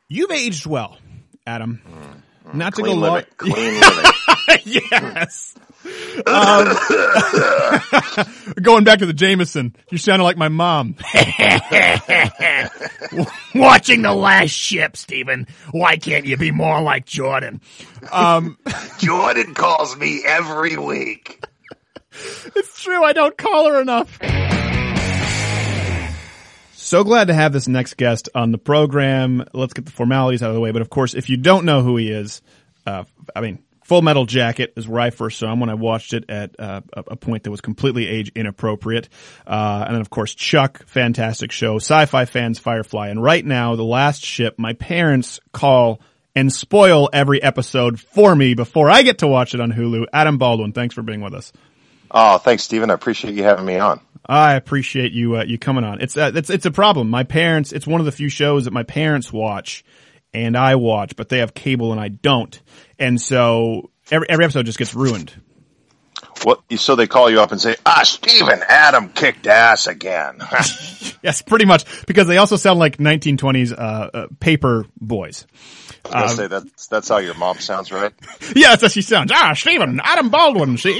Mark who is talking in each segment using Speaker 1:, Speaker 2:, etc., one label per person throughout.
Speaker 1: You've aged well, Adam. Not to
Speaker 2: Clean
Speaker 1: go
Speaker 2: living. Clean living.
Speaker 1: Yes. Going back to the Jameson, you sounded like my mom.
Speaker 3: Watching The Last Ship, Stephen. Why can't you be more like Jordan?
Speaker 2: Jordan calls me every week.
Speaker 1: It's true, I don't call her enough. So glad to have this next guest on the program. Let's get the formalities out of the way. But of course, if you don't know who he is, Full Metal Jacket is where I first saw him when I watched it at a point that was completely age inappropriate. And then of course Chuck, fantastic show. Sci-Fi Fans, Firefly. And right now, The Last Ship, my parents call and spoil every episode for me before I get to watch it on Hulu. Adam Baldwin, thanks for being with us.
Speaker 2: Oh, thanks, Stephen. I appreciate you having me on.
Speaker 1: I appreciate you coming on. It's a problem. My parents, it's one of the few shows that my parents watch and I watch, but they have cable and I don't. And so every episode just gets ruined.
Speaker 2: What? So they call you up and say, Stephen, Adam kicked ass again.
Speaker 1: Yes, pretty much, because they also sound like 1920s paper boys.
Speaker 2: I was gonna say that's how your mom sounds, right?
Speaker 1: Yeah, that's how she sounds. Stephen, Adam Baldwin, see?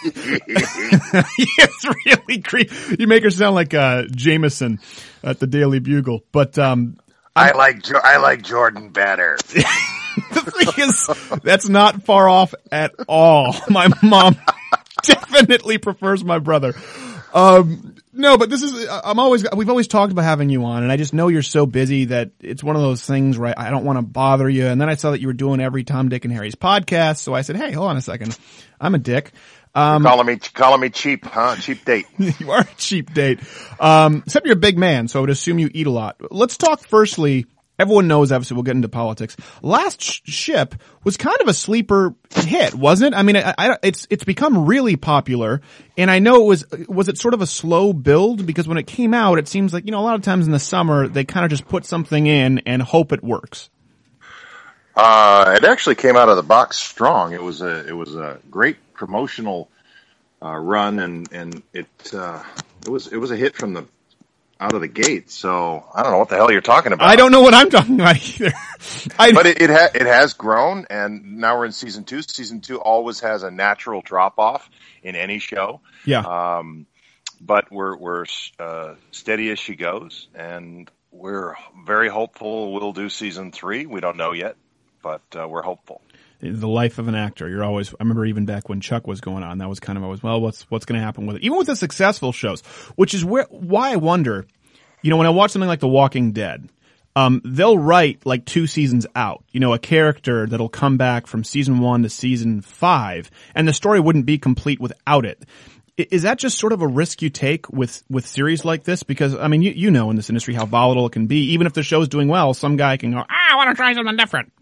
Speaker 1: It's really creepy. You make her sound like Jameson at the Daily Bugle. But
Speaker 2: I like Jordan better.
Speaker 1: The thing is, that's not far off at all. My mom definitely prefers my brother. No, but this is, we've always talked about having you on, and I just know you're so busy that it's one of those things where I don't want to bother you. And then I saw that you were doing every Tom, Dick, and Harry's podcast, so I said, hey, hold on a second. I'm a dick.
Speaker 2: Calling me cheap, huh? Cheap date.
Speaker 1: You are a cheap date. Except you're a big man, so I would assume you eat a lot. Let's talk firstly. Everyone knows, obviously, we'll get into politics. Last Ship was kind of a sleeper hit, wasn't it? I mean, it's become really popular, and I know was it sort of a slow build? Because when it came out, it seems like, a lot of times in the summer, they kind of just put something in and hope it works.
Speaker 2: It actually came out of the box strong. It was a great promotional run, and it was a hit from the out of the gate. So I don't know what the hell you're talking about.
Speaker 1: I don't know what I'm talking about either.
Speaker 2: But it has grown, and now we're in season 2. Season 2 always has a natural drop off in any show.
Speaker 1: Yeah.
Speaker 2: But we're steady as she goes, and we're very hopeful we'll do season 3. We don't know yet, but we're hopeful.
Speaker 1: The life of an actor. I remember even back when Chuck was going on, that was kind of always, well, what's going to happen with it? Even with the successful shows, which is why I wonder, when I watch something like The Walking Dead, they'll write like 2 seasons out, a character that'll come back from season 1 to season 5, and the story wouldn't be complete without it. Is that just sort of a risk you take with series like this? Because, I mean, you know in this industry how volatile it can be. Even if the show's doing well, some guy can go, I want to try something different.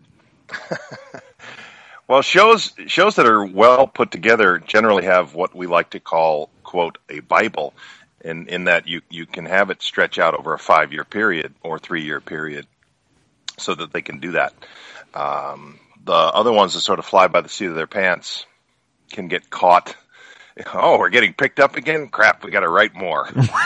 Speaker 2: Well, shows that are well put together generally have what we like to call, quote, a Bible, in that you can have it stretch out over a 5-year period or 3-year period so that they can do that. The other ones that sort of fly by the seat of their pants can get caught. Oh, we're getting picked up again? Crap, we got to write more.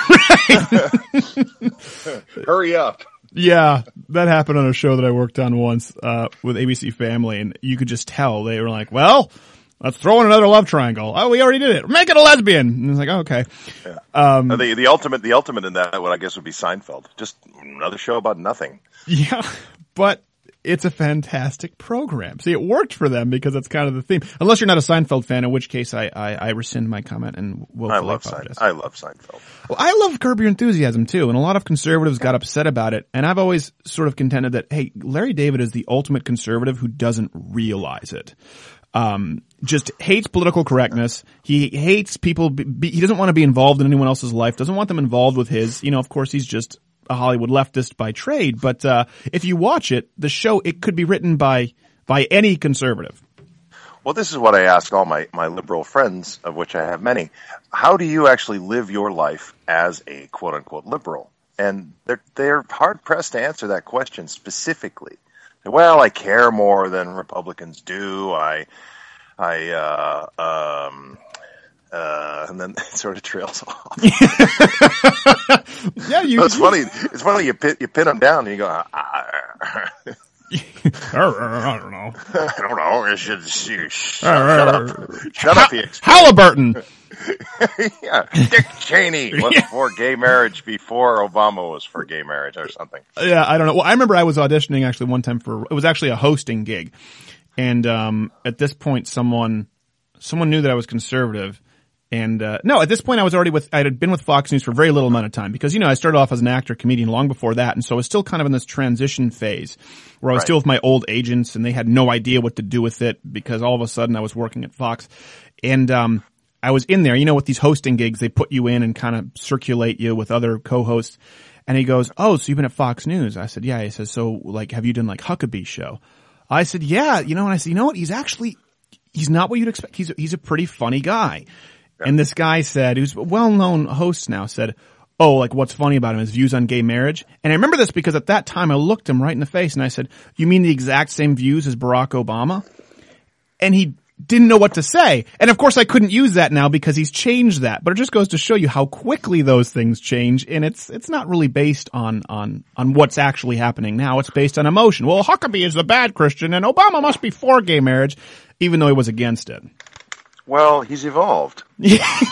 Speaker 2: Hurry up.
Speaker 1: Yeah, that happened on a show that I worked on once with ABC Family, and you could just tell they were like, well, let's throw in another love triangle. Oh, we already did it. Make it a lesbian. And it's like, oh, okay.
Speaker 2: Yeah. The ultimate in that one, I guess, would be Seinfeld. Just another show about nothing.
Speaker 1: Yeah, but it's a fantastic program. See, it worked for them because that's kind of the theme. Unless you're not a Seinfeld fan, in which case I rescind my comment and will.
Speaker 2: I love Seinfeld.
Speaker 1: Well, I love Curb Your Enthusiasm too, and a lot of conservatives got upset about it. And I've always sort of contended that, hey, Larry David is the ultimate conservative who doesn't realize it. Just hates political correctness. He hates people. He doesn't want to be involved in anyone else's life. Doesn't want them involved with his. Of course, he's just a Hollywood leftist by trade. But if you watch it, the show, it could be written by any conservative.
Speaker 2: Well, this is what I ask all my liberal friends, of which I have many. How do you actually live your life as a quote-unquote liberal? And they're hard-pressed to answer that question specifically. Well, I care more than Republicans do. I and then it sort of trails off.
Speaker 1: Yeah,
Speaker 2: It's funny. It's funny. You pin them down, and you go,
Speaker 1: I don't know.
Speaker 2: I don't know. You should shut up, you
Speaker 1: Halliburton.
Speaker 2: yeah, Dick Cheney was for gay marriage before Obama was for gay marriage or something.
Speaker 1: Yeah, I don't know. Well, I remember I was auditioning actually one time it was actually a hosting gig. And, at this point someone knew that I was conservative. And, no, at this point I had been with Fox News for a very little amount of time because, I started off as an actor, comedian long before that. And so I was still kind of in this transition phase where I was still with my old agents and they had no idea what to do with it because all of a sudden I was working at Fox. And, I was in there, with these hosting gigs, they put you in and kind of circulate you with other co-hosts. And he goes, "Oh, so you've been at Fox News?" I said, "Yeah." He says, "So, have you done Huckabee's show?" I said, "Yeah." And I said, "You know what? He's not what you'd expect. He's a pretty funny guy." Yeah. And this guy said, who's a well-known host now, said, "Oh, what's funny about him? His views on gay marriage." And I remember this because at that time I looked him right in the face and I said, "You mean the exact same views as Barack Obama?" And he didn't know what to say. And of course I couldn't use that now because he's changed that. But it just goes to show you how quickly those things change. And it's not really based on what's actually happening now. It's based on emotion. Well, Huckabee is the bad Christian and Obama must be for gay marriage, even though he was against it.
Speaker 2: Well, he's evolved.
Speaker 1: Yes.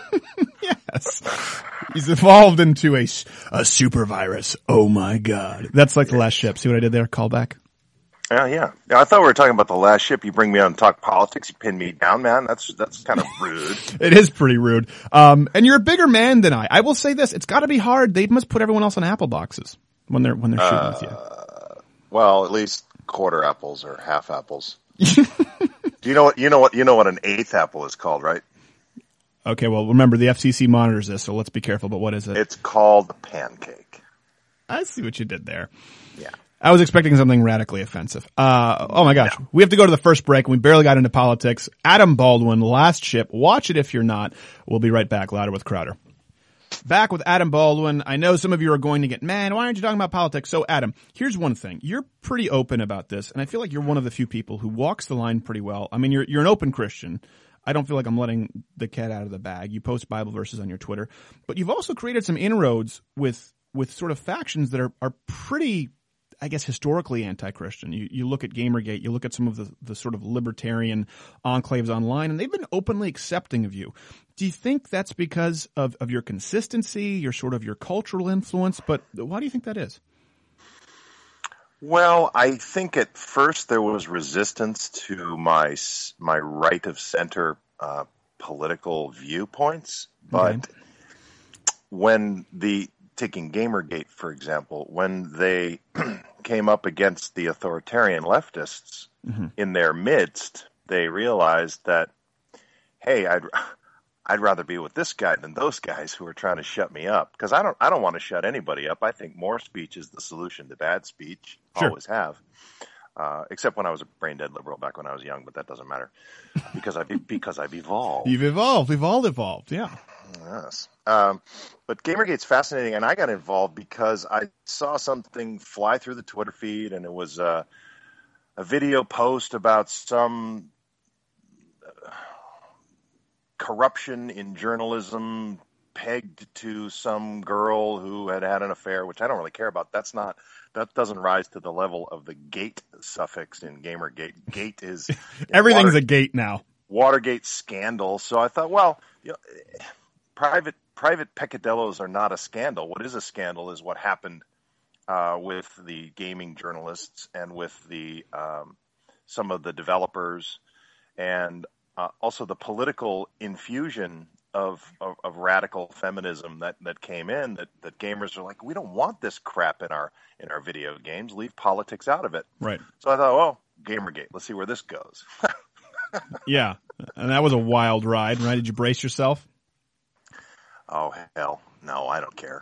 Speaker 1: He's evolved into a super virus. Oh my God. That's like The Last Ship. See what I did there? Callback.
Speaker 2: Yeah. I thought we were talking about The Last Ship. You bring me on to talk politics. You pin me down, man. That's kind of rude.
Speaker 1: It is pretty rude. And you're a bigger man than I. I will say this. It's got to be hard. They must put everyone else on apple boxes when they're shooting with you.
Speaker 2: Well, at least quarter apples or half apples. Do you know what an eighth apple is called, right?
Speaker 1: Okay. Well, remember the FCC monitors this, so let's be careful. But what is it?
Speaker 2: It's called a pancake.
Speaker 1: I see what you did there.
Speaker 2: Yeah.
Speaker 1: I was expecting something radically offensive. Oh my gosh. No. We have to go to the first break and we barely got into politics. Adam Baldwin, Last Ship. Watch it if you're not. We'll be right back. Louder with Crowder. Back with Adam Baldwin. I know some of you are going to get, "Man, why aren't you talking about politics?" So Adam, here's one thing. You're pretty open about this, and I feel like you're one of the few people who walks the line pretty well. I mean, you're an open Christian. I don't feel like I'm letting the cat out of the bag. You post Bible verses on your Twitter, but you've also created some inroads with sort of factions that are pretty, I guess, historically anti-Christian. You look at Gamergate, you look at some of the sort of libertarian enclaves online, and they've been openly accepting of you. Do you think that's because of your consistency, your cultural influence? But why do you think that is?
Speaker 2: Well, I think at first there was resistance to my right of center political viewpoints, but when taking Gamergate, for example, when they came up against the authoritarian leftists in their midst, they realized that, hey, I'd rather be with this guy than those guys who are trying to shut me up. Because I don't want to shut anybody up. I think more speech is the solution to bad speech.
Speaker 1: Sure.
Speaker 2: Always have. Except when I was a brain dead liberal back when I was young, but that doesn't matter because I've evolved.
Speaker 1: You've evolved. We've all evolved. Yeah.
Speaker 2: Yes. But Gamergate's fascinating, and I got involved because I saw something fly through the Twitter feed, and it was a video post about some corruption in journalism pegged to some girl who had an affair, which I don't really care about. That doesn't rise to the level of the gate suffix in Gamergate. Gate is
Speaker 1: everything's a gate now.
Speaker 2: Watergate scandal. So I thought, well, private peccadillos are not a scandal. What is a scandal is what happened with the gaming journalists and with the some of the developers, and also the political infusion of radical feminism that came in. That gamers are like, we don't want this crap in our video games. Leave politics out of it.
Speaker 1: Right.
Speaker 2: So I thought, well, Gamergate. Let's see where this goes.
Speaker 1: Yeah, and that was a wild ride, right? Did you brace yourself?
Speaker 2: Oh, hell. No, I don't care.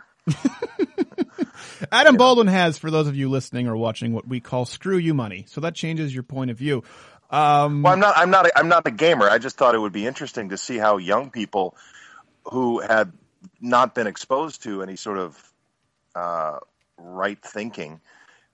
Speaker 1: Adam Baldwin has, for those of you listening or watching, what we call screw you money. So that changes your point of view.
Speaker 2: Well, I'm not a gamer. I just thought it would be interesting to see how young people who had not been exposed to any sort of right thinking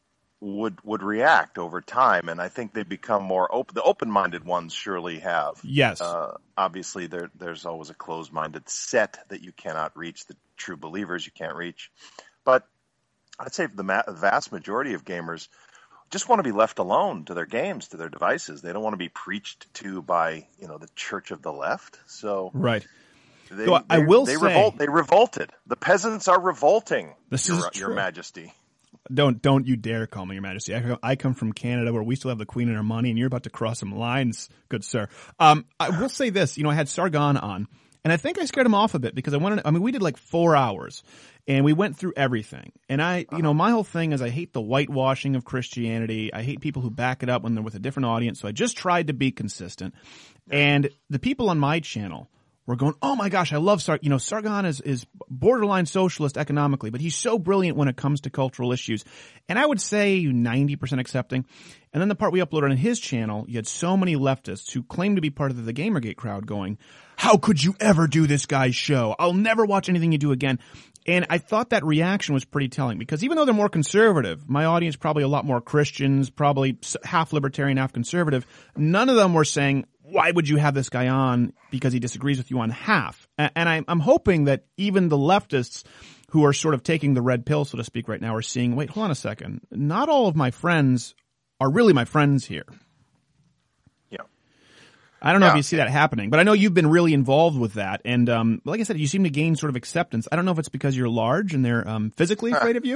Speaker 2: would react over time, and I think they become more open. The open-minded ones surely have.
Speaker 1: Yes.
Speaker 2: Obviously, there's always a closed-minded set that you cannot reach. The true believers you can't reach. But I'd say the vast majority of gamers just want to be left alone to their games, to their devices. They don't want to be preached to by the Church of the Left. So
Speaker 1: right.
Speaker 2: They revolted. The peasants are revolting.
Speaker 1: This is true.
Speaker 2: Your Majesty.
Speaker 1: Don't you dare call me Your Majesty. I come from Canada where we still have the Queen in our money, and you're about to cross some lines, good sir. I will say this. I had Sargon on, and I think I scared him off a bit because we did like 4 hours, and we went through everything. And my whole thing is I hate the whitewashing of Christianity. I hate people who back it up when they're with a different audience. So I just tried to be consistent. And the people on my channel were going, oh my gosh, I love Sargon. Sargon is borderline socialist economically, but he's so brilliant when it comes to cultural issues. And I would say 90% accepting. And then the part we uploaded on his channel, you had so many leftists who claimed to be part of the Gamergate crowd going, how could you ever do this guy's show? I'll never watch anything you do again. And I thought that reaction was pretty telling because even though they're more conservative, my audience probably a lot more Christians, probably half libertarian, half conservative, none of them were saying, why would you have this guy on because he disagrees with you on half? And I'm hoping that even the leftists who are sort of taking the red pill, so to speak, right now are seeing, wait, hold on a second. Not all of my friends are really my friends here.
Speaker 2: Yeah.
Speaker 1: I don't know if you see that happening, but I know you've been really involved with that. And like I said, you seem to gain sort of acceptance. I don't know if it's because you're large and they're physically afraid of you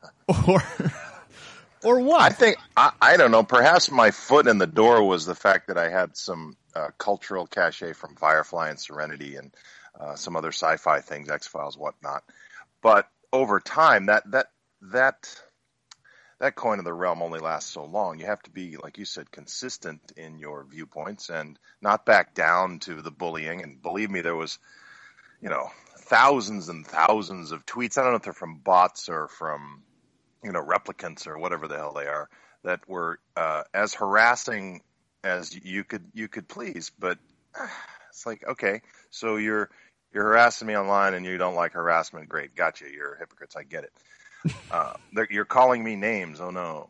Speaker 1: or what?
Speaker 2: I think, I don't know, perhaps my foot in the door was the fact that I had some cultural cachet from Firefly and Serenity and some other sci-fi things, X-Files, whatnot. But over time, that coin of the realm only lasts so long. You have to be, like you said, consistent in your viewpoints and not back down to the bullying. And believe me, there was, thousands and thousands of tweets. I don't know if they're from bots or from replicants or whatever the hell they are, that were as harassing as you could please. But it's like, okay, so you're harassing me online and you don't like harassment. Great, gotcha. You're hypocrites. I get it. You're calling me names. Oh no.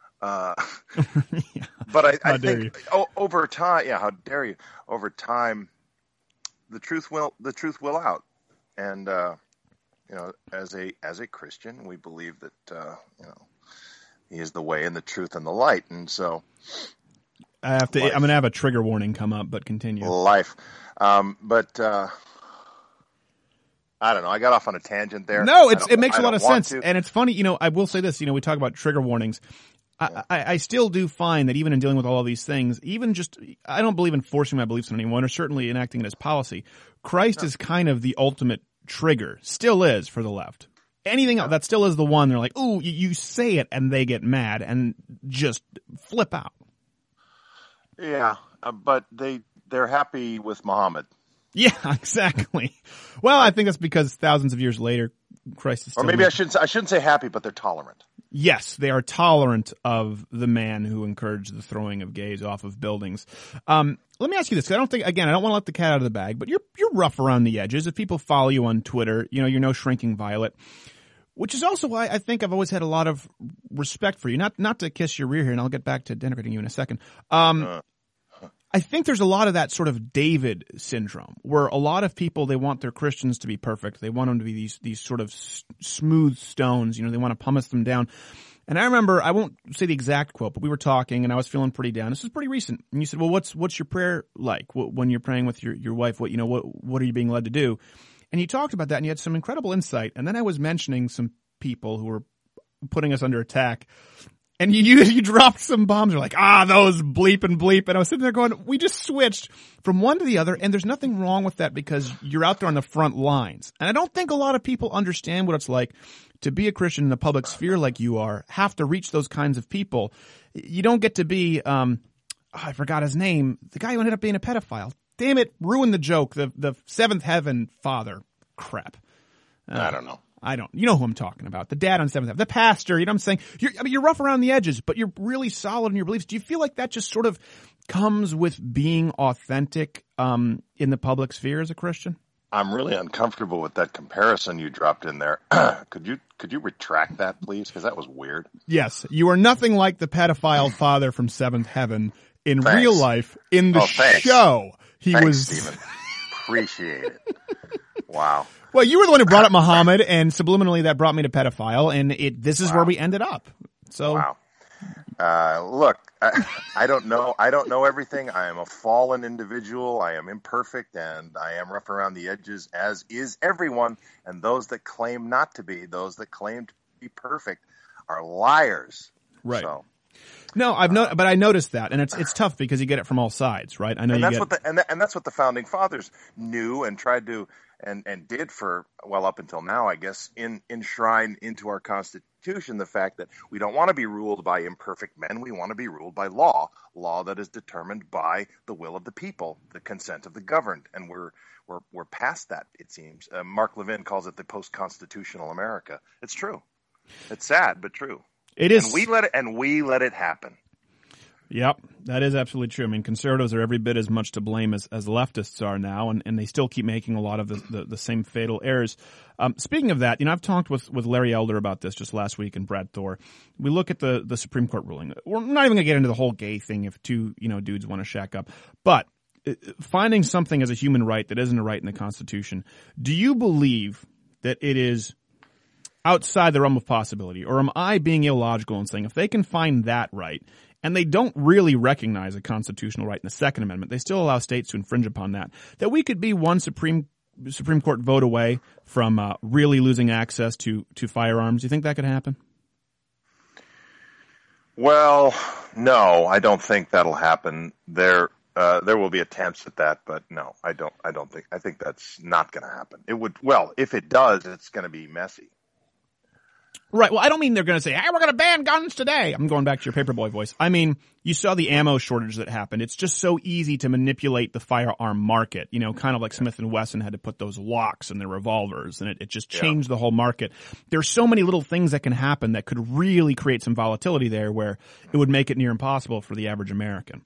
Speaker 1: Yeah.
Speaker 2: But I think over time, how dare you? Over time, the truth will out, and as a Christian, we believe that He is the way and the truth and the light, and so
Speaker 1: I'm going to have a trigger warning come up, but continue.
Speaker 2: Life, but I don't know. I got off on a tangent there.
Speaker 1: No, it makes a lot of sense, and it's funny. I will say this. We talk about trigger warnings. I still do find that even in dealing with all of these things, I don't believe in forcing my beliefs on anyone, or certainly enacting it as policy. Christ is kind of the ultimate trigger, still is for the left. Anything else, that still is the one they're like, ooh, you say it, and they get mad and just flip out.
Speaker 2: Yeah, but they're happy with Muhammad.
Speaker 1: Yeah, exactly. Well, I think that's because thousands of years later, Christ is still...
Speaker 2: Or maybe I shouldn't say happy, but they're tolerant.
Speaker 1: Yes, they are tolerant of the man who encouraged the throwing of gays off of buildings. Let me ask you this, 'cause I don't want to let the cat out of the bag, but you're rough around the edges. If people follow you on Twitter, you're no shrinking violet, which is also why I think I've always had a lot of respect for you. Not to kiss your rear here, and I'll get back to denigrating you in a second. I think there's a lot of that sort of David syndrome where a lot of people, they want their Christians to be perfect. They want them to be these sort of smooth stones. They want to pumice them down. And I remember, I won't say the exact quote, but we were talking and I was feeling pretty down. This was pretty recent. And you said, well, what's your prayer like when you're praying with your wife? What are you being led to do? And you talked about that and you had some incredible insight. And then I was mentioning some people who were putting us under attack. And you dropped some bombs. You're like, those bleep and bleep. And I was sitting there going, we just switched from one to the other. And there's nothing wrong with that because you're out there on the front lines. And I don't think a lot of people understand what it's like to be a Christian in the public sphere like you are, have to reach those kinds of people. You don't get to be, I forgot his name, the guy who ended up being a pedophile. Damn it, ruined the joke. The Seventh Heaven father crap.
Speaker 2: I don't know.
Speaker 1: You know who I'm talking about. The dad on Seventh Heaven, the pastor, you know what I'm saying? You're rough around the edges, but you're really solid in your beliefs. Do you feel like that just sort of comes with being authentic, in the public sphere as a Christian?
Speaker 2: I'm really uncomfortable with that comparison you dropped in there. Could you retract that, please? Because that was weird.
Speaker 1: Yes, you are nothing like the pedophile father from Seventh Heaven in
Speaker 2: Thanks.
Speaker 1: real life. In the
Speaker 2: Thanks.
Speaker 1: show,
Speaker 2: Thanks,
Speaker 1: was.
Speaker 2: Stephen. Appreciate it. Wow.
Speaker 1: Well, you were the one who brought up Muhammad, and subliminally that brought me to pedophile, and this is where we ended up. So,
Speaker 2: wow. Look, I don't know. I don't know everything. I am a fallen individual. I am imperfect, and I am rough around the edges, as is everyone. And those that claim not to be, those that claim to be perfect, are liars.
Speaker 1: Right.
Speaker 2: So,
Speaker 1: no, but I noticed that, and it's tough because you get it from all sides, right? I know,
Speaker 2: and that's what the founding fathers knew and tried to and did for up until now, I guess, enshrine into our Constitution the fact that we don't want to be ruled by imperfect men. We want to be ruled by law that is determined by the will of the people, the consent of the governed, and we're past that. It seems. Mark Levin calls it the post-constitutional America. It's true. It's sad, but true.
Speaker 1: It is,
Speaker 2: and we let it happen.
Speaker 1: Yep, that is absolutely true. I mean, conservatives are every bit as much to blame as leftists are now, and they still keep making a lot of the same fatal errors. Speaking of that, I've talked with Larry Elder about this just last week and Brad Thor. We look at the Supreme Court ruling. We're not even going to get into the whole gay thing if two dudes want to shack up, but finding something as a human right that isn't a right in the Constitution, do you believe that it is outside the realm of possibility, or am I being illogical in saying if they can find that right, and they don't really recognize a constitutional right in the Second Amendment, they still allow states to infringe upon that we could be one Supreme Court vote away from really losing access to firearms? Do you think that could happen?
Speaker 2: Well, no, I don't think that'll happen. There will be attempts at that, but no, I don't think. I think that's not going to happen. It would. Well, if it does, it's going to be messy.
Speaker 1: Right. Well, I don't mean they're going to say, hey, we're going to ban guns today. I'm going back to your paperboy voice. I mean, you saw the ammo shortage that happened. It's just so easy to manipulate the firearm market, kind of like Smith & Wesson had to put those locks in their revolvers, and it just changed the whole market. There's so many little things that can happen that could really create some volatility there where it would make it near impossible for the average American.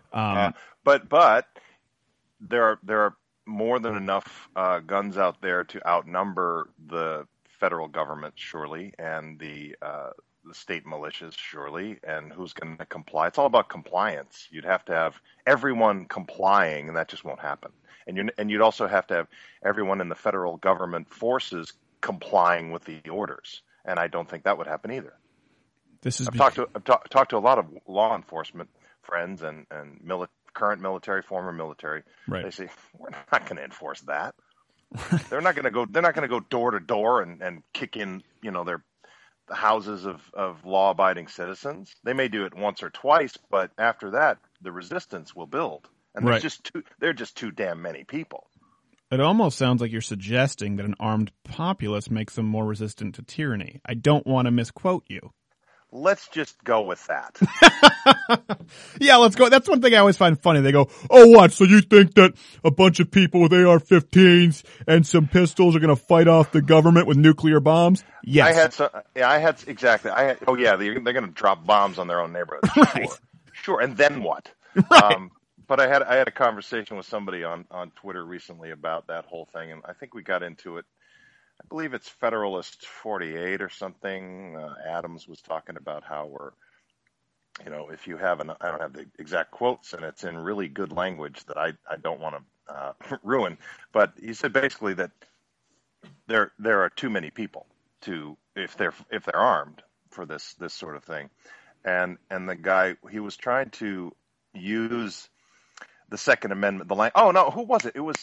Speaker 2: But there are more than enough guns out there to outnumber the federal government, surely, and the state militias, surely, and who's going to comply? It's all about compliance. You'd have to have everyone complying, and that just won't happen. And you'd also have to have everyone in the federal government complying with the orders, and I don't think that would happen either. I've talked to a lot of law enforcement friends and current military, former military. Right. They say we're not going to enforce that. They're not going to go door to door and kick in, the houses of law-abiding citizens. They may do it once or twice, but after that, the resistance will build. And they're just too damn many people.
Speaker 1: It almost sounds like you're suggesting that an armed populace makes them more resistant to tyranny. I don't want to misquote you.
Speaker 2: Let's just go with that.
Speaker 1: Yeah, let's go. That's one thing I always find funny. They go, oh, what? So you think that a bunch of people with AR-15s and some pistols are going to fight off the government with nuclear bombs? Yes.
Speaker 2: Exactly. They're going to drop bombs on their own neighborhood.
Speaker 1: Right.
Speaker 2: Sure. And then what?
Speaker 1: Right.
Speaker 2: But I had a conversation with somebody on Twitter recently about that whole thing, and I think we got into it. I believe it's Federalist 48 or something. Adams was talking about how we're, if you have I don't have the exact quotes, and it's in really good language that I don't want to ruin. But he said basically that there are too many people if they're armed for this sort of thing, and the guy, he was trying to use the Second Amendment. Who was it? It was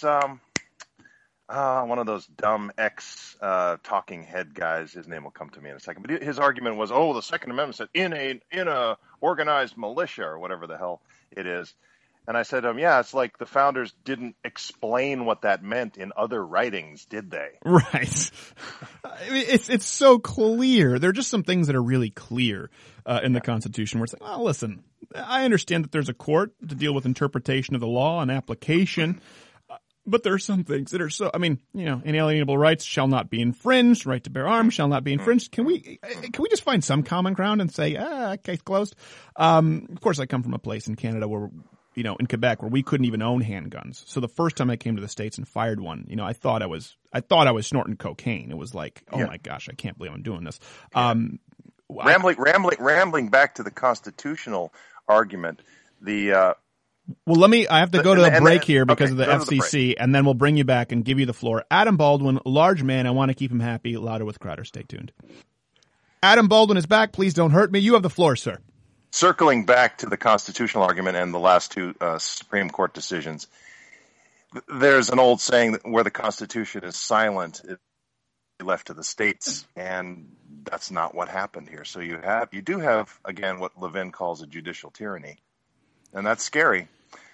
Speaker 2: one of those dumb talking head guys. His name will come to me in a second. But his argument was, the Second Amendment said in a organized militia or whatever the hell it is. And I said to him, it's like the founders didn't explain what that meant in other writings, did they?
Speaker 1: Right. I mean, it's so clear. There are just some things that are really clear in the Constitution where it's like, well, listen, I understand that there's a court to deal with interpretation of the law and application. But there are some things that are inalienable rights shall not be infringed. Right to bear arms shall not be infringed. Can we just find some common ground and say, case closed? Of course, I come from a place in Canada where in Quebec where we couldn't even own handguns. So the first time I came to the States and fired one, I thought I was snorting cocaine. It was like, oh my gosh, I can't believe I'm doing this.
Speaker 2: Rambling back to the constitutional argument,
Speaker 1: I have to go to a break here because of the FCC, and then we'll bring you back and give you the floor. Adam Baldwin, large man. I want to keep him happy. Louder with Crowder. Stay tuned. Adam Baldwin is back. Please don't hurt me. You have the floor, sir.
Speaker 2: Circling back to the constitutional argument and the last two Supreme Court decisions, there's an old saying that where the Constitution is silent, it's left to the states, and that's not what happened here. So you do have again what Levin calls a judicial tyranny, and that's scary.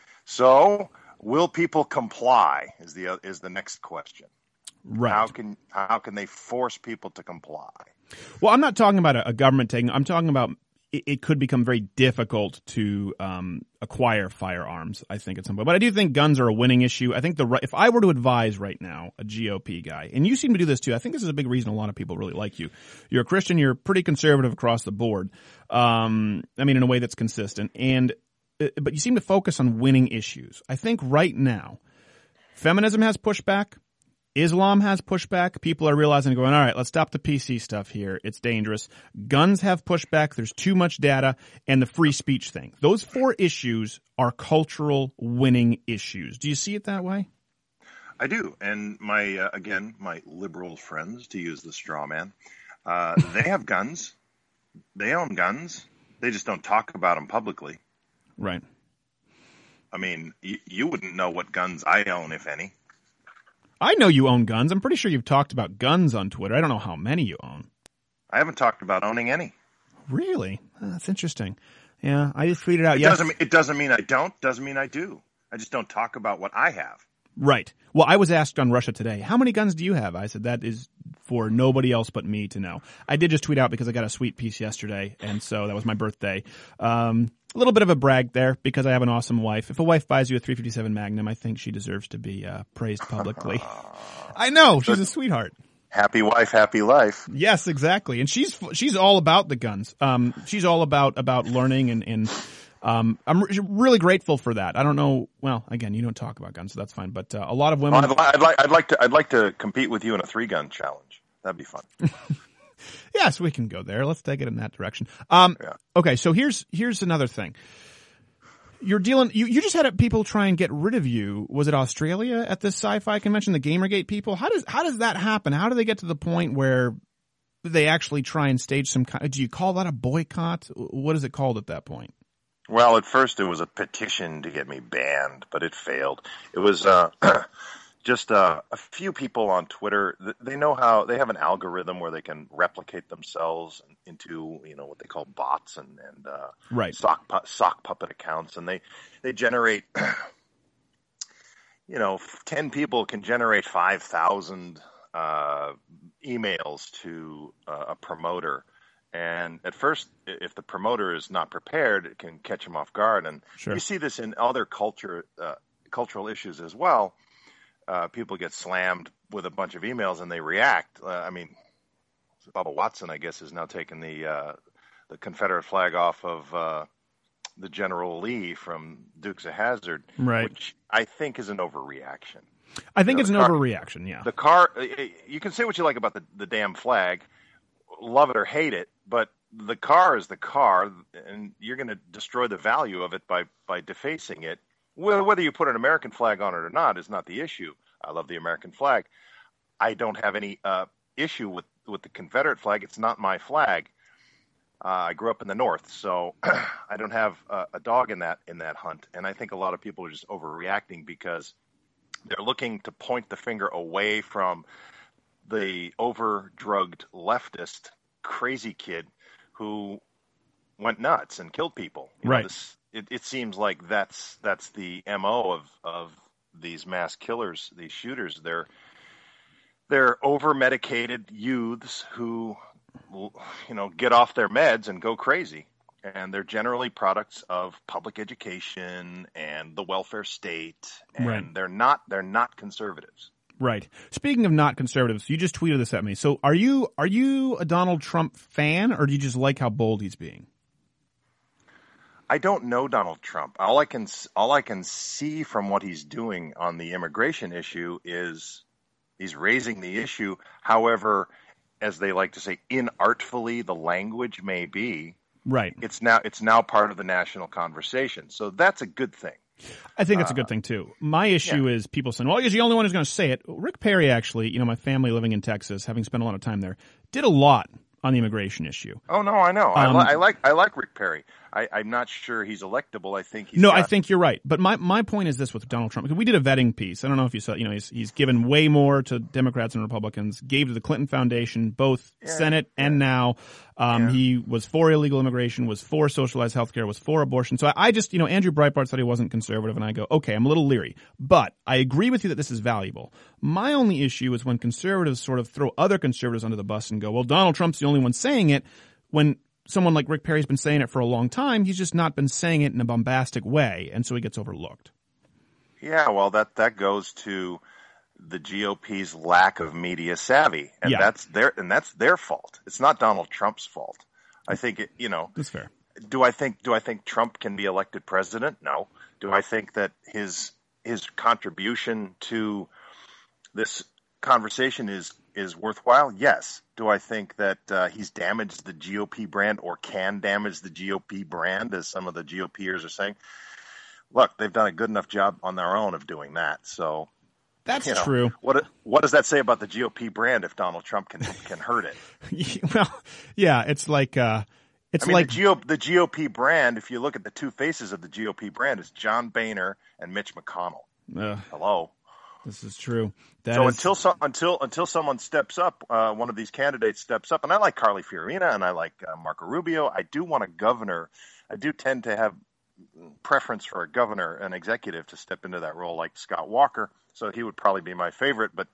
Speaker 2: So will people comply? Is the next question.
Speaker 1: Right.
Speaker 2: How can they force people to comply?
Speaker 1: Well, I'm not talking about a government taking. I'm talking about it could become very difficult to acquire firearms, I think, at some point. But I do think guns are a winning issue. I think if I were to advise right now a GOP guy, and you seem to do this too, I think this is a big reason a lot of people really like you. You're a Christian. You're pretty conservative across the board. In a way that's consistent. But you seem to focus on winning issues. I think right now, feminism has pushback. Islam has pushback. People are realizing, going, all right, let's stop the PC stuff here. It's dangerous. Guns have pushback. There's too much data, and the free speech thing. Those 4 issues are cultural winning issues. Do you see it that way?
Speaker 2: I do. And my liberal friends, to use the straw man, they have guns. They own guns. They just don't talk about them publicly.
Speaker 1: Right.
Speaker 2: I mean, you wouldn't know what guns I own, if any.
Speaker 1: I know you own guns. I'm pretty sure you've talked about guns on Twitter. I don't know how many you own.
Speaker 2: I haven't talked about owning any.
Speaker 1: Really? That's interesting. Yeah, I just tweeted out.
Speaker 2: It doesn't mean I don't. Doesn't mean I do. I just don't talk about what I have.
Speaker 1: Right. Well, I was asked on Russia Today, how many guns do you have? I said, that is for nobody else but me to know. I did just tweet out because I got a sweet piece yesterday, and so that was my birthday. A little bit of a brag there because I have an awesome wife. If a wife buys you a .357 Magnum, I think she deserves to be praised publicly. I know. She's a sweetheart.
Speaker 2: Happy wife, happy life.
Speaker 1: Yes, exactly. And she's all about the guns. She's all about learning and I'm really grateful for that. I don't know. Well, again, you don't talk about guns, so that's fine. But a lot of women.
Speaker 2: I'd like to compete with you in a 3-gun challenge. That'd be fun.
Speaker 1: Yes, we can go there. Let's take it in that direction. Okay, so here's another thing. You're dealing. You just had people try and get rid of you. Was it Australia at this sci-fi convention? The Gamergate people. How does that happen? How do they get to the point where they actually try and stage some kind? Do you call that a boycott? What is it called at that point?
Speaker 2: Well, at first it was a petition to get me banned, but it failed. It was just a few people on Twitter. They know how they have an algorithm where they can replicate themselves into what they call bots and
Speaker 1: right.
Speaker 2: sock puppet accounts, and they generate 10 people can generate 5,000 emails to a promoter. And at first, if the promoter is not prepared, it can catch him off guard. And
Speaker 1: sure.
Speaker 2: You see this in other cultural issues as well. People get slammed with a bunch of emails and they react. Bubba Watson, I guess, has now taken the Confederate flag off of the General Lee from Dukes of Hazzard,
Speaker 1: right.
Speaker 2: Which I think is an overreaction.
Speaker 1: I think it's an overreaction, yeah.
Speaker 2: The car, you can say what you like about the damn flag, love it or hate it, but the car is the car, and you're going to destroy the value of it by defacing it. Whether you put an American flag on it or not is not the issue. I love the American flag. I don't have any issue with the Confederate flag. It's not my flag. I grew up in the North, so I don't have a dog in that hunt. And I think a lot of people are just overreacting because they're looking to point the finger away from the over-drugged leftist crazy kid who went nuts and killed people.
Speaker 1: Right.
Speaker 2: It seems like that's the MO of these mass killers, these shooters. They're over-medicated youths who get off their meds and go crazy. And they're generally products of public education and the welfare state, and
Speaker 1: right.
Speaker 2: they're not conservatives.
Speaker 1: Right. Speaking of not conservatives, you just tweeted this at me. So are you a Donald Trump fan, or do you just like how bold he's being?
Speaker 2: I don't know Donald Trump. All I can see from what he's doing on the immigration issue is he's raising the issue. However, as they like to say, inartfully the language may be,
Speaker 1: right.
Speaker 2: It's now part of the national conversation. So that's a good thing.
Speaker 1: I think it's a good thing too. My issue is people saying, well, he's the only one who's going to say it. Rick Perry actually, my family living in Texas, having spent a lot of time there, did a lot on the immigration issue.
Speaker 2: Oh no, I know. I like Rick Perry. I'm not sure he's electable. I think he's
Speaker 1: I think you're right. But my point is this with Donald Trump, because we did a vetting piece. I don't know if you saw, he's given way more to Democrats and Republicans, gave to the Clinton Foundation, both Senate and now. He was for illegal immigration, was for socialized healthcare, was for abortion. So I just, Andrew Breitbart said he wasn't conservative, and I go, okay, I'm a little leery. But I agree with you that this is valuable. My only issue is when conservatives sort of throw other conservatives under the bus and go, well, Donald Trump's the only one saying it, when someone like Rick Perry's been saying it for a long time. He's just not been saying it in a bombastic way, and so he gets overlooked.
Speaker 2: Yeah, well, that goes to the GOP's lack of media savvy, and that's their fault. It's not Donald Trump's fault. I think
Speaker 1: that's fair.
Speaker 2: Do I think Trump can be elected president? No. Do I think that his contribution to this conversation is worthwhile? Yes. Do I think that he's damaged the GOP brand or can damage the GOP brand, as some of the GOPers are saying? Look, they've done a good enough job on their own of doing that. So
Speaker 1: that's true.
Speaker 2: What does that say about the GOP brand if Donald Trump can hurt it?
Speaker 1: Well, yeah, it's like the
Speaker 2: GOP brand. If you look at the two faces of the GOP brand, it's John Boehner and Mitch McConnell. Hello.
Speaker 1: This is true.
Speaker 2: Until someone steps up, one of these candidates steps up, and I like Carly Fiorina and I like Marco Rubio. I do want a governor. I do tend to have preference for a governor, an executive, to step into that role, like Scott Walker. So he would probably be my favorite, but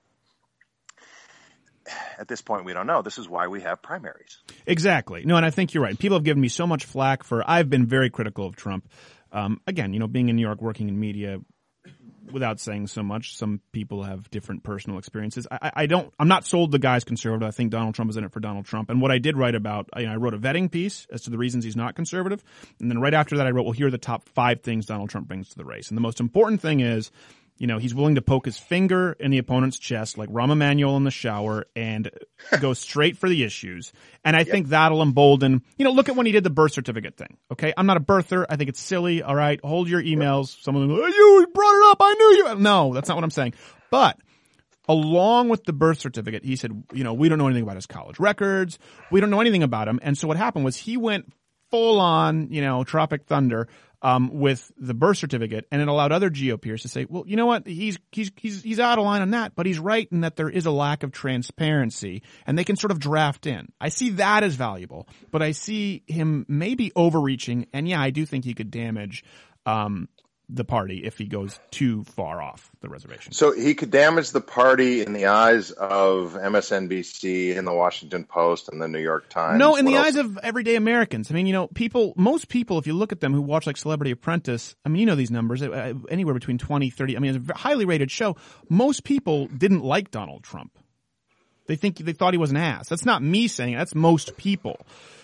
Speaker 2: at this point we don't know. This is why we have primaries.
Speaker 1: Exactly. No, and I think you're right. People have given me so much flack I've been very critical of Trump. Again, being in New York, working in media, without saying so much, some people have different personal experiences. I'm not sold the guy's conservative. I think Donald Trump is in it for Donald Trump. And what I did write about, I wrote a vetting piece as to the reasons he's not conservative. And then right after that, I wrote, well, here are the top 5 things Donald Trump brings to the race. And the most important thing is, he's willing to poke his finger in the opponent's chest like Rahm Emanuel in the shower and go straight for the issues. And I think that'll embolden, look at when he did the birth certificate thing. Okay. I'm not a birther. I think it's silly. All right. Hold your emails. Someone will, you brought it up. I knew you. No, that's not what I'm saying. But along with the birth certificate, he said, we don't know anything about his college records. We don't know anything about him. And so what happened was he went full on, Tropic Thunder, with the birth certificate, and it allowed other GOPers to say, well, you know what, he's out of line on that, but he's right in that there is a lack of transparency, and they can sort of draft in. I see that as valuable, but I see him maybe overreaching, and I do think he could damage the party if he goes too far off the reservation.
Speaker 2: So he could damage the party in the eyes of MSNBC and the Washington Post and the New York Times.
Speaker 1: No, in the eyes of everyday Americans. I mean, most people, if you look at them who watch like Celebrity Apprentice, I mean, these numbers, anywhere between 20, 30. I mean, it's a highly rated show. Most people didn't like Donald Trump. They thought he was an ass. That's not me saying it. That's most people.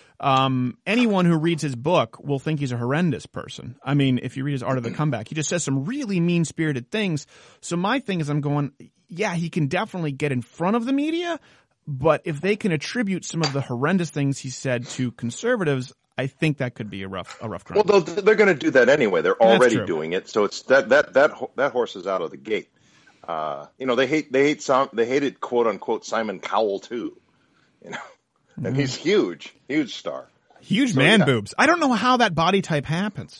Speaker 1: Anyone who reads his book will think he's a horrendous person. I mean, if you read his Art of the Comeback, he just says some really mean-spirited things. So my thing is, I'm going, he can definitely get in front of the media, but if they can attribute some of the horrendous things he said to conservatives, I think that could be a rough crime.
Speaker 2: Well, they're going to do that anyway. They're already doing it. So it's that horse is out of the gate. They hated quote unquote Simon Cowell too. And he's huge star.
Speaker 1: Huge man boobs. I don't know how that body type happens.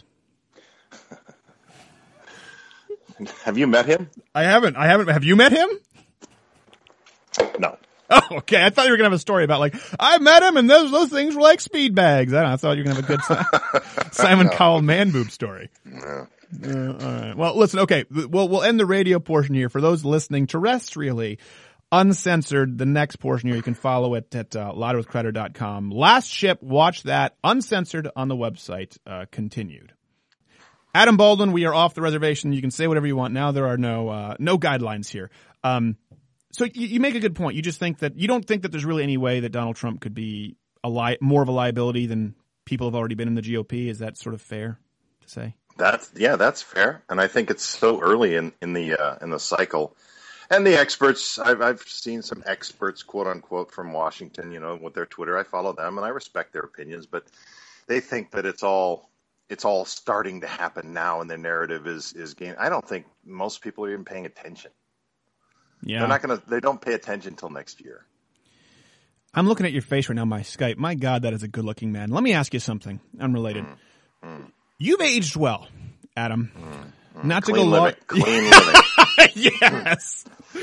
Speaker 2: Have you met him?
Speaker 1: I haven't. Have you met him?
Speaker 2: No.
Speaker 1: Oh, okay. I thought you were going to have a story about I met him and those things were like speed bags. I thought you were going to have a good Simon Cowell man boob story.
Speaker 2: No.
Speaker 1: All right. Well, listen, okay. We'll end the radio portion here. For those listening terrestrially, uncensored, the next portion here, you can follow it at louderwithcrowder.com. Last Ship, watch that. Uncensored on the website, continued. Adam Baldwin, we are off the reservation. You can say whatever you want. Now there are no guidelines here. So you make a good point. You just think that you don't think that there's really any way that Donald Trump could be more of a liability than people have already been in the GOP. Is that sort of fair? to say.
Speaker 2: That's fair, and I think it's so early in the cycle. And the experts, I've seen some experts, quote unquote, from Washington, with their Twitter. I follow them, and I respect their opinions, but they think that it's all starting to happen now, and the narrative is game. I don't think most people are even paying attention.
Speaker 1: Yeah,
Speaker 2: they don't pay attention until next year.
Speaker 1: I'm looking at your face right now, my Skype. My God, that is a good-looking man. Let me ask you something unrelated. You've aged well, Adam. Not to
Speaker 2: Clean
Speaker 1: go
Speaker 2: living. Clean living.
Speaker 1: Yes.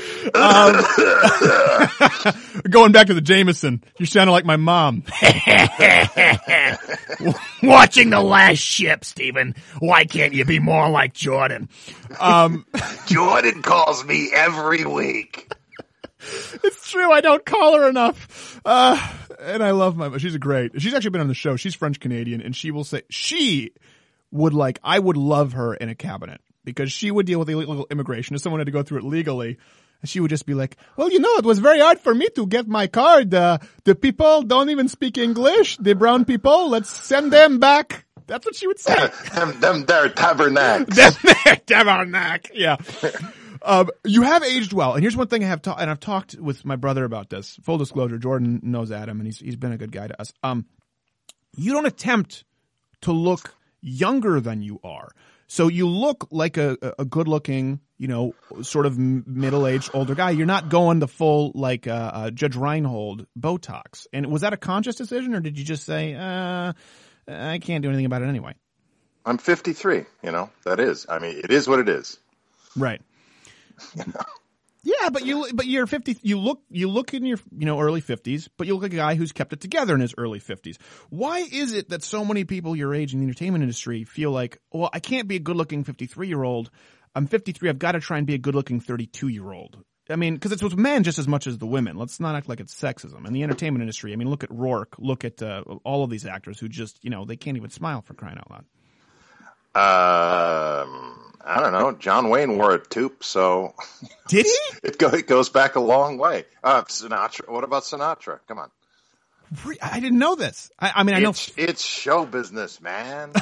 Speaker 1: Going back to the Jameson, you sounded like my mom.
Speaker 3: Watching The Last Ship, Stephen. Why can't you be more like Jordan?
Speaker 2: Jordan calls me every week.
Speaker 1: It's true. I don't call her enough. And I love she's she's actually been on the show. She's French Canadian, and she will say I would love her in a cabinet because she would deal with illegal immigration if someone had to go through it legally. And she would just be like, well, it was very hard for me to get my card. The people don't even speak English. The brown people, let's send them back. That's what she would say.
Speaker 2: them there tabernacles.
Speaker 1: Tabernacle. Yeah. You have aged well, and here's one thing I've talked with my brother about this. Full disclosure, Jordan knows Adam, and he's been a good guy to us. You don't attempt to look younger than you are, so you look like a good-looking, sort of middle-aged older guy. You're not going the full Judge Reinhold Botox. And was that a conscious decision, or did you just say, I can't do anything about it anyway?
Speaker 2: I'm 53. That is. I mean, it is what it is.
Speaker 1: Right. Yeah, but you're 50. You look in your early 50s, but you look like a guy who's kept it together in his early 50s. Why is it that so many people your age in the entertainment industry feel like, well, I can't be a good-looking 53-year-old. I'm 53. I've got to try and be a good-looking 32-year-old. I mean, because it's with men just as much as the women. Let's not act like it's sexism. In the entertainment industry, I mean, look at Rourke. Look at all of these actors who just they can't even smile for crying out loud.
Speaker 2: I don't know. John Wayne wore a toque, so
Speaker 1: did he?
Speaker 2: It goes back a long way. Sinatra. What about Sinatra? Come on.
Speaker 1: I didn't know this. I mean, I know
Speaker 2: it's show business, man.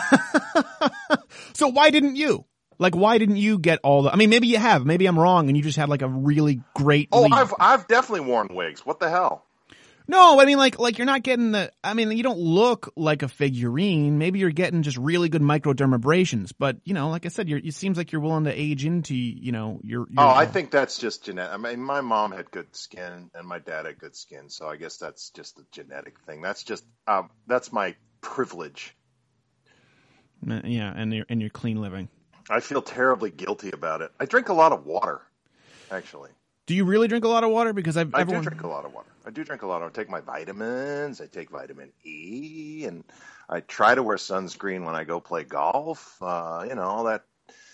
Speaker 1: So why didn't you? Why didn't you get all the? I mean, maybe you have. Maybe I'm wrong, and you just had a really great.
Speaker 2: Oh, I've definitely worn wigs. What the hell?
Speaker 1: No, I mean, like you're not getting the. I mean, you don't look like a figurine. Maybe you're getting just really good microdermabrasions. But like I said, it seems like you're willing to age into your.
Speaker 2: I think that's just genetic. I mean, my mom had good skin and my dad had good skin, so I guess that's just a genetic thing. That's just that's my privilege.
Speaker 1: Yeah, and your clean living.
Speaker 2: I feel terribly guilty about it. I drink a lot of water, actually.
Speaker 1: Do you really drink a lot of water? Because I do
Speaker 2: drink a lot of water. I take my vitamins. I take vitamin E, and I try to wear sunscreen when I go play golf. All that,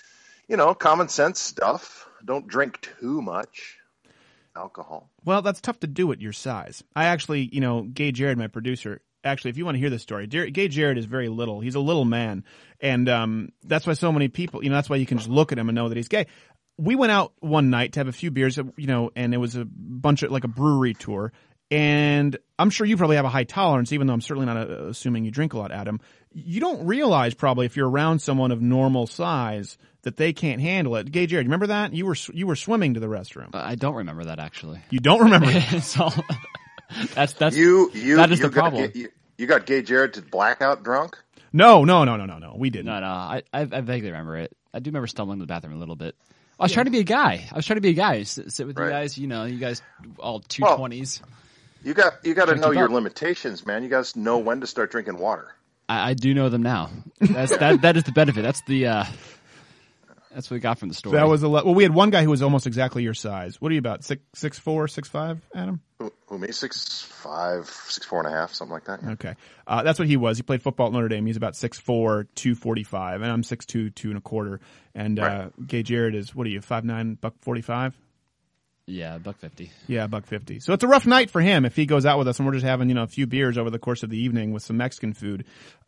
Speaker 2: common sense stuff. Don't drink too much alcohol.
Speaker 1: Well, that's tough to do at your size. I actually, Gay Jared, my producer. Actually, if you want to hear this story, Gay Jared is very little. He's a little man, and that's why so many people. That's why you can just look at him and know that he's gay. We went out one night to have a few beers, and it was a bunch of a brewery tour. And I'm sure you probably have a high tolerance, even though I'm certainly not assuming you drink a lot, Adam. You don't realize probably if you're around someone of normal size that they can't handle it. Gay Jared, remember that? You were swimming to the restroom.
Speaker 4: I don't remember that actually.
Speaker 1: You don't remember it?
Speaker 4: So that's
Speaker 2: that is the problem. You got Gay Jared to blackout drunk?
Speaker 1: No. We didn't.
Speaker 4: No. I vaguely remember it. I do remember stumbling to the bathroom a little bit. I was trying to be a guy. Sit with you guys. You guys all 220s.
Speaker 2: You got to know your limitations, man. You guys know when to start drinking water.
Speaker 4: I do know them now. That is the benefit. That's what we got from the story.
Speaker 1: That was well, we had one guy who was almost exactly your size. What are you about? 6'4", 6'5", Adam?
Speaker 2: Who me? 6'5", 6'4.5", something like that.
Speaker 1: Okay. That's what he was. He played football at Notre Dame. He's about 6'4", 245, and I'm 6'2", 2.25. And
Speaker 2: right.
Speaker 1: Gay Jared is, what are you, 5'9", $145?
Speaker 4: Yeah, $150.
Speaker 1: Yeah, $150. So it's a rough night for him if he goes out with us and we're just having, a few beers over the course of the evening with some Mexican food.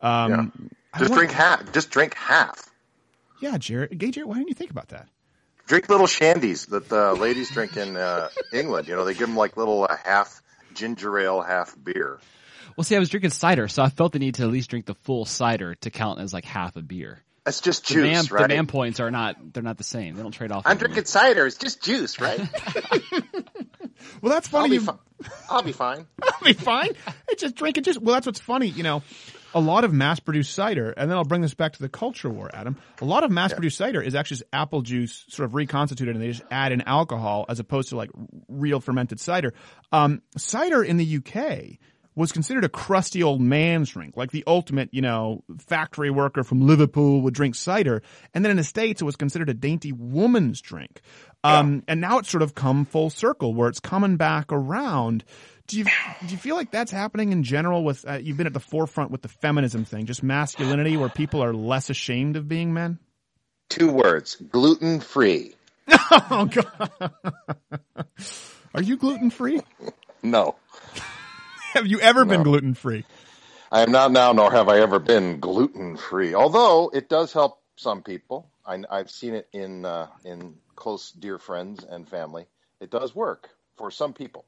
Speaker 2: Just drink half. Just drink half.
Speaker 1: Yeah, Gay Jared, why didn't you think about that?
Speaker 2: Drink little shandies that the ladies drink in England. They give them little half ginger ale, half beer.
Speaker 4: Well, see, I was drinking cider, so I felt the need to at least drink the full cider to count as half a beer.
Speaker 5: It's just
Speaker 4: The
Speaker 5: juice, right?
Speaker 4: The man points they're not the same. They don't trade off.
Speaker 5: I'm drinking cider. It's just juice, right?
Speaker 1: Well, that's funny.
Speaker 5: I'll be fine.
Speaker 1: I'll be fine. I just drink it. Well, that's what's funny. You know, a lot of mass-produced cider, and then I'll bring this back to the culture war, Adam. A lot of mass-produced cider is actually just apple juice sort of reconstituted, and they just add in alcohol as opposed to like real fermented cider. Cider in the UK was considered a crusty old man's drink, like the ultimate, you know, factory worker from Liverpool would drink cider. And then in the States, it was considered a dainty woman's drink. And now it's sort of come full circle where it's coming back around. Do you feel like that's happening in general with, you've been at the forefront with the feminism thing, just masculinity where people are less ashamed of being men?
Speaker 5: 2 words, gluten-free.
Speaker 1: Oh, God. Are you gluten-free?
Speaker 5: No.
Speaker 1: Have you ever been gluten-free?
Speaker 5: I am not now, nor have I ever been gluten-free. Although it does help some people. I've seen it in close, dear friends and family. It does work for some people.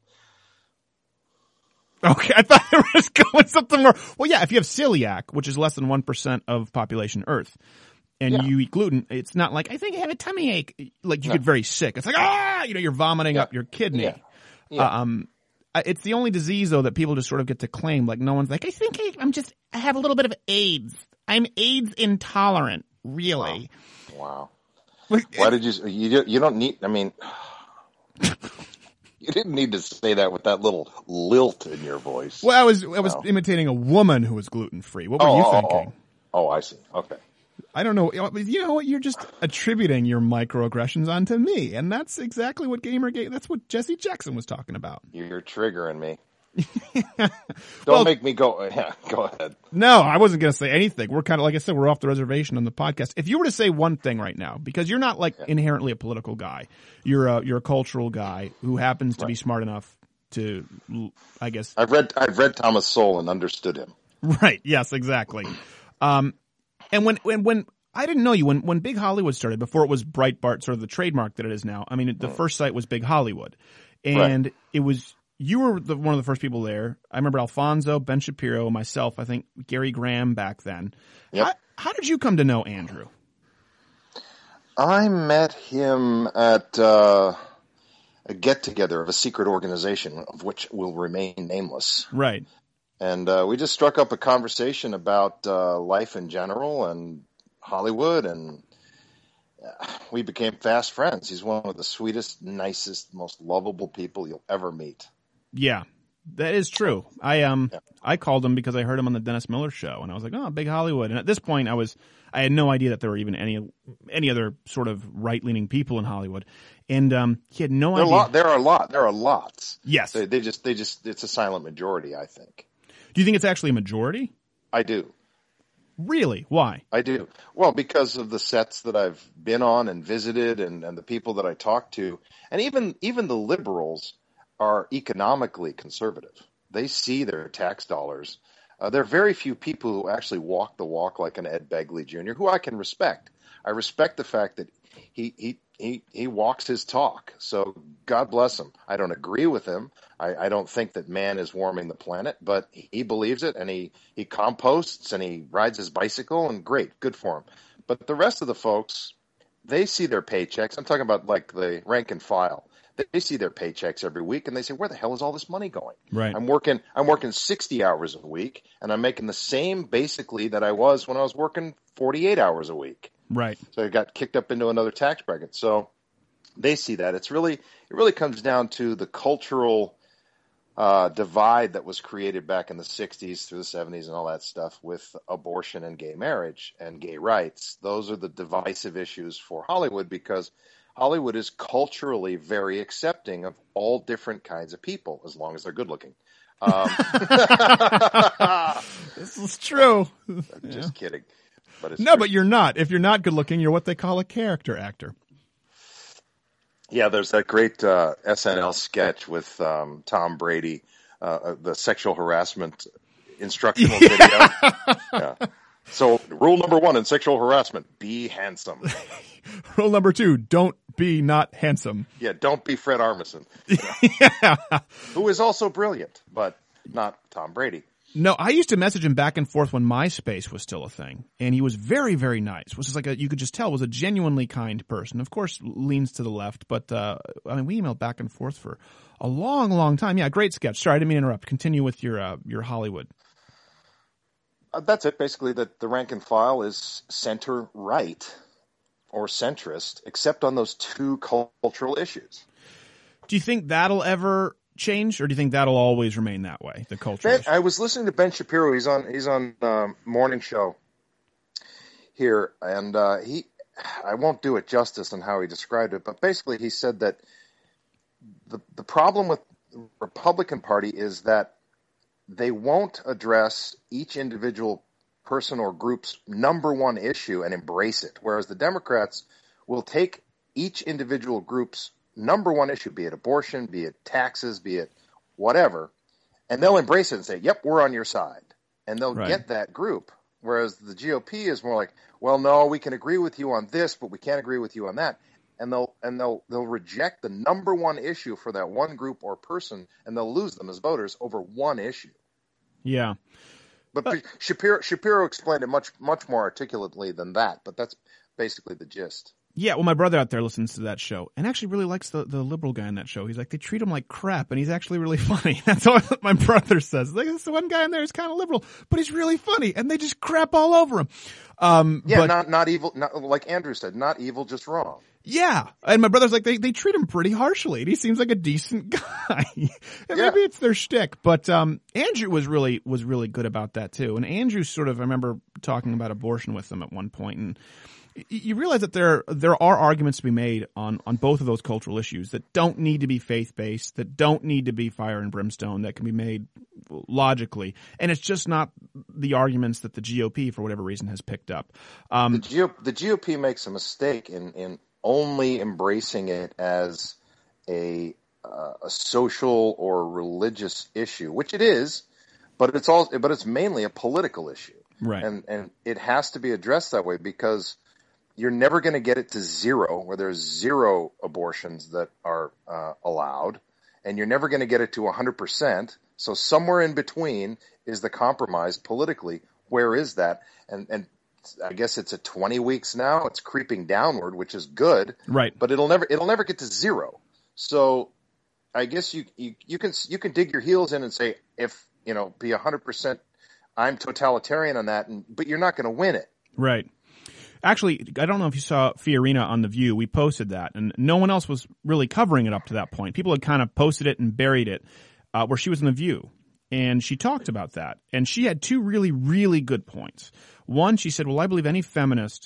Speaker 1: Okay, I thought there was going something more. Well, yeah, if you have celiac, which is less than 1% of population Earth, and you eat gluten, it's not like, I think I have a tummy ache. Like, you get very sick. It's like, you're vomiting up your kidney.
Speaker 5: Yeah.
Speaker 1: It's the only disease, though, that people just sort of get to claim. Like, no one's like, I think I have a little bit of AIDS. I'm AIDS intolerant, really.
Speaker 5: Wow. Why did you don't need, I mean, you didn't need to say that with that little lilt in your voice.
Speaker 1: Well, I was imitating a woman who was gluten-free. What were you thinking?
Speaker 5: Oh, I see. Okay.
Speaker 1: I don't know. You know what? You're just attributing your microaggressions onto me, and that's exactly what Gamergate. That's what Jesse Jackson was talking about.
Speaker 5: You're triggering me. Don't make me go. Yeah, go ahead.
Speaker 1: No, I wasn't going to say anything. We're kind of, like I said, we're off the reservation on the podcast. If you were to say one thing right now, because you're not like inherently a political guy, you're a cultural guy who happens to be smart enough to, I guess.
Speaker 5: I've read Thomas Sowell and understood him.
Speaker 1: Right. Yes. Exactly. And when I didn't know you, when Big Hollywood started, before it was Breitbart, sort of the trademark that it is now. I mean, the first site was Big Hollywood, and it was. You were one of the first people there. I remember Alfonso, Ben Shapiro, myself, I think Gary Graham back then.
Speaker 5: Yep.
Speaker 1: How did you come to know Andrew?
Speaker 5: I met him at a get-together of a secret organization, of which will remain nameless.
Speaker 1: Right.
Speaker 5: And we just struck up a conversation about life in general and Hollywood, and we became fast friends. He's one of the sweetest, nicest, most lovable people you'll ever meet.
Speaker 1: Yeah, that is true. I called him because I heard him on the Dennis Miller show, and I was like, oh, Big Hollywood. And at this point, I had no idea that there were even any other sort of right-leaning people in Hollywood. And he had no idea.
Speaker 5: There are lots.
Speaker 1: Yes.
Speaker 5: They just it's a silent majority, I think.
Speaker 1: Do you think it's actually a majority?
Speaker 5: I do.
Speaker 1: Really? Why?
Speaker 5: I do. Well, because of the sets that I've been on and visited and the people that I talked to. And even the liberals are economically conservative. They see their tax dollars. There are very few people who actually walk the walk like an Ed Begley Jr., who I can respect. I respect the fact that he walks his talk. So God bless him. I don't agree with him. I don't think that man is warming the planet, but he believes it, and he composts and he rides his bicycle, and great, good for him. But the rest of the folks, they see their paychecks. I'm talking about like the rank and file. They see their paychecks every week, and they say, where the hell is all this money going?
Speaker 1: Right.
Speaker 5: I'm working 60 hours a week, and I'm making the same basically that I was when I was working 48 hours a week.
Speaker 1: Right.
Speaker 5: So I got kicked up into another tax bracket. So they see that. It really comes down to the cultural divide that was created back in the 60s through the 70s and all that stuff with abortion and gay marriage and gay rights. Those are the divisive issues for Hollywood, because Hollywood is culturally very accepting of all different kinds of people, as long as they're good looking.
Speaker 1: This is true.
Speaker 5: Just kidding. But
Speaker 1: but you're not. If you're not good looking, you're what they call a character actor.
Speaker 5: Yeah, there's that great SNL sketch with Tom Brady, the sexual harassment instructional video. Yeah. So rule number 1 in sexual harassment, be handsome.
Speaker 1: Rule number 2, don't be not handsome.
Speaker 5: Yeah, don't be Fred Armisen.
Speaker 1: Yeah.
Speaker 5: Who is also brilliant, but not Tom Brady.
Speaker 1: No, I used to message him back and forth when MySpace was still a thing, and he was very, very nice. Was just like you could just tell was a genuinely kind person. Of course, leans to the left, but I mean, we emailed back and forth for a long, long time. Yeah, great sketch. Sorry, I didn't mean to interrupt. Continue with your Hollywood.
Speaker 5: That's it. Basically, that the rank and file is center right or centrist, except on those two cultural issues.
Speaker 1: Do you think that'll ever change, or do you think that'll always remain that way? The culture.
Speaker 5: I was listening to Ben Shapiro. He's on morning show here, and I won't do it justice on how he described it, but basically he said that the problem with the Republican Party is that they won't address each individual person or group's number one issue and embrace it, whereas the Democrats will take each individual group's number one issue, be it abortion, be it taxes, be it whatever, and they'll embrace it and say, yep, we're on your side. And they'll get that group. Whereas the GOP is more like, well, no, we can agree with you on this, but we can't agree with you on that. And they'll reject the number one issue for that one group or person, and they'll lose them as voters over one issue.
Speaker 1: Yeah.
Speaker 5: But Shapiro explained it much more articulately than that, but that's basically the gist.
Speaker 1: Yeah, well, my brother out there listens to that show and actually really likes the liberal guy in that show. He's like, they treat him like crap, and he's actually really funny. That's what my brother says. Like, this one guy in there is kind of liberal, but he's really funny, and they just crap all over him.
Speaker 5: Not evil, like Andrew said, not evil, just wrong.
Speaker 1: Yeah, and my brother's like, they treat him pretty harshly, and he seems like a decent guy. And maybe it's their shtick, but Andrew was really good about that too. And Andrew sort of, I remember talking about abortion with him at one point, and you realize that there are arguments to be made on both of those cultural issues that don't need to be faith-based, that don't need to be fire and brimstone, that can be made logically. And it's just not the arguments that the GOP, for whatever reason, has picked up.
Speaker 5: The GOP makes a mistake in only embracing it as a social or religious issue, which it is, but it's mainly a political issue.
Speaker 1: Right.
Speaker 5: And it has to be addressed that way because you're never going to get it to zero, where there's zero abortions that are allowed, and you're never going to get it to 100%. So somewhere in between is the compromise politically. Where is that? And I guess it's at 20 weeks now. It's creeping downward, which is good.
Speaker 1: Right.
Speaker 5: But it'll never get to zero. So I guess you can dig your heels in and say, if be 100%, I'm totalitarian on that, but you're not going to win it.
Speaker 1: Right. Actually, I don't know if you saw Fiorina on The View. We posted that, and no one else was really covering it up to that point. People had kind of posted it and buried it, where she was in The View. And she talked about that. And she had two really, really good points. One, she said, well, I believe a feminist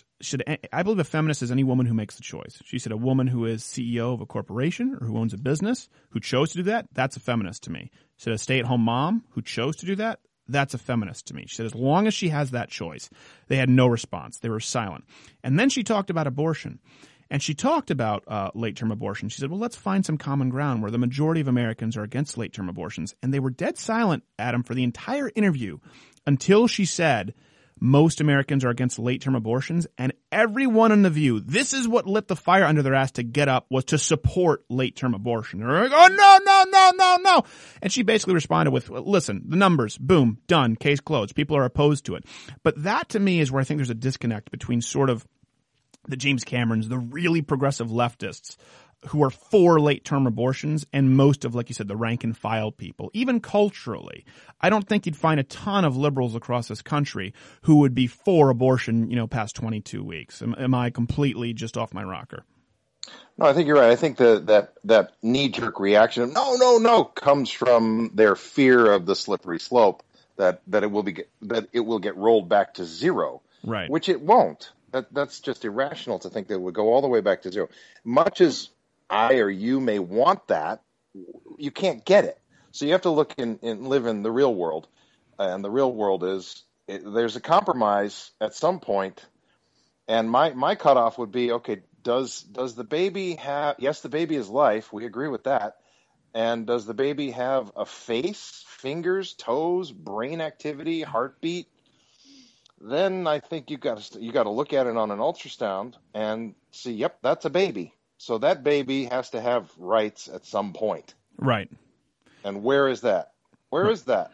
Speaker 1: is any woman who makes the choice. She said a woman who is CEO of a corporation or who owns a business who chose to do that, that's a feminist to me. She said a stay-at-home mom who chose to do that, that's a feminist to me. She said as long as she has that choice. They had no response. They were silent. And then she talked about abortion. And she talked about late-term abortion. She said, well, let's find some common ground where the majority of Americans are against late-term abortions. And they were dead silent, Adam, for the entire interview until she said most Americans are against late-term abortions. And everyone in The View, this is what lit the fire under their ass to get up, was to support late-term abortion. They're like, oh, no. And she basically responded with, listen, the numbers, boom, done, case closed. People are opposed to it. But that, to me, is where I think there's a disconnect between sort of the James Camerons, the really progressive leftists who are for late-term abortions, and most of, like you said, the rank-and-file people, even culturally. I don't think you'd find a ton of liberals across this country who would be for abortion, past 22 weeks. Am I completely just off my rocker?
Speaker 5: No, I think you're right. I think that knee-jerk reaction of no comes from their fear of the slippery slope that it will get rolled back to zero,
Speaker 1: right?
Speaker 5: Which it won't. That's just irrational to think that it would go all the way back to zero. Much as I or you may want that, you can't get it. So you have to look and live in the real world. And the real world is there's a compromise at some point. And my cutoff would be, okay, does the baby have – yes, the baby is life. We agree with that. And does the baby have a face, fingers, toes, brain activity, heartbeat? Then I think you got to look at it on an ultrasound and see, yep, that's a baby. So that baby has to have rights at some point.
Speaker 1: Right.
Speaker 5: And where is that? Where is that?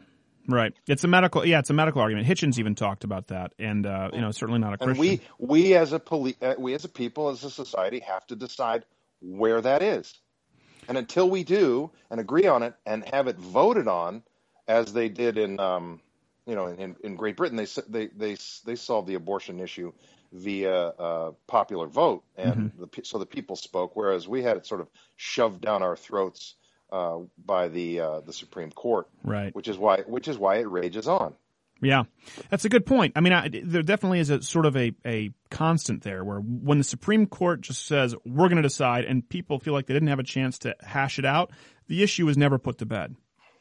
Speaker 1: Right. It's a medical argument. Hitchens even talked about that, and certainly not a Christian.
Speaker 5: And we as a people, as a society, have to decide where that is. And until we do and agree on it and have it voted on, as they did in Great Britain, they solved the abortion issue via popular vote, and so the people spoke, whereas we had it sort of shoved down our throats by the Supreme Court,
Speaker 1: right?
Speaker 5: Which is why it rages on.
Speaker 1: Yeah, that's a good point. I mean, there definitely is a sort of a constant there where when the Supreme Court just says we're going to decide, and people feel like they didn't have a chance to hash it out, the issue is never put to bed.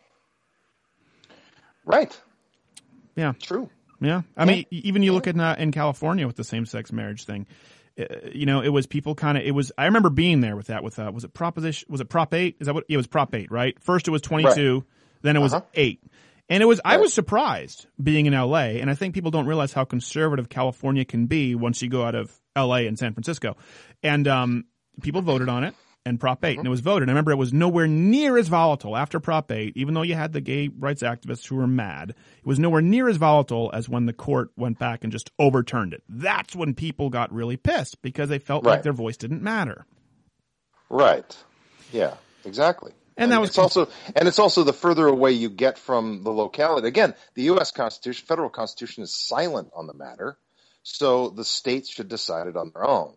Speaker 5: Right.
Speaker 1: Yeah.
Speaker 5: True.
Speaker 1: Yeah. I mean, even you look at in California with the same-sex marriage thing. It was people I remember being there with that, was it Prop 8? Is that what? It was Prop 8, right? First it was 22, right. Then it was 8. And I was surprised being in LA, and I think people don't realize how conservative California can be once you go out of LA and San Francisco. And, people voted on it. And Prop 8, and it was voted. I remember it was nowhere near as volatile after Prop 8, even though you had the gay rights activists who were mad. It was nowhere near as volatile as when the court went back and just overturned it. That's when people got really pissed because they felt like their voice didn't matter.
Speaker 5: Right. Yeah, exactly.
Speaker 1: And it's
Speaker 5: also the further away you get from the locality. Again, the U.S. Constitution, federal Constitution, is silent on the matter, so the states should decide it on their own.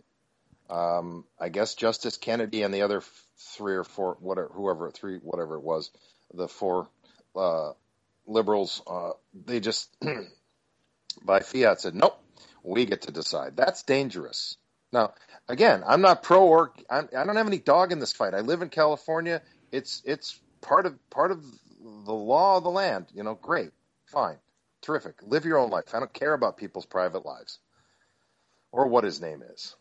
Speaker 5: I guess Justice Kennedy and the other 3 or 4, whatever it was, the 4 liberals, they just by fiat said, nope, we get to decide. That's dangerous. Now, again, I'm not pro or I don't have any dog in this fight. I live in California. It's part of the law of the land. Great, fine, terrific. Live your own life. I don't care about people's private lives or what his name is.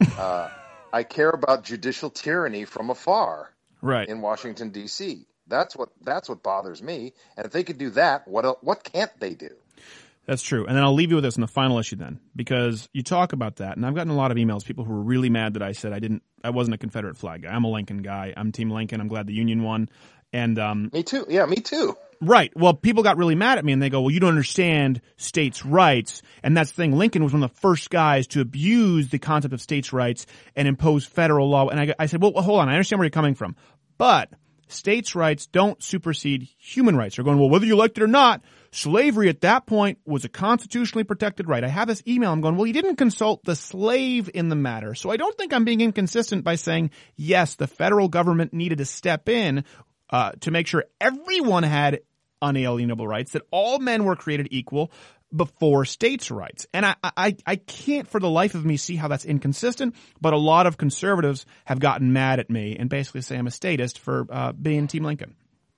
Speaker 5: I care about judicial tyranny from afar,
Speaker 1: right?
Speaker 5: In Washington D.C. That's what bothers me. And if they could do that, what can't they do?
Speaker 1: That's true. And then I'll leave you with this in the final issue then, because you talk about that, and I've gotten a lot of emails, people who were really mad that I said I wasn't a Confederate flag guy. I'm a Lincoln guy. I'm Team Lincoln. I'm glad the Union won. And
Speaker 5: me too. Yeah, me too.
Speaker 1: Right. Well, people got really mad at me and they go, well, you don't understand states' rights. And that's the thing. Lincoln was one of the first guys to abuse the concept of states' rights and impose federal law. And I said, well, hold on. I understand where you're coming from. But states' rights don't supersede human rights. They're going, well, whether you liked it or not, slavery at that point was a constitutionally protected right. I have this email. I'm going, well, you didn't consult the slave in the matter. So I don't think I'm being inconsistent by saying, yes, the federal government needed to step in to make sure everyone had unalienable rights, that all men were created equal before states' rights. And I can't for the life of me see how that's inconsistent, but a lot of conservatives have gotten mad at me and basically say I'm a statist for being Team Lincoln.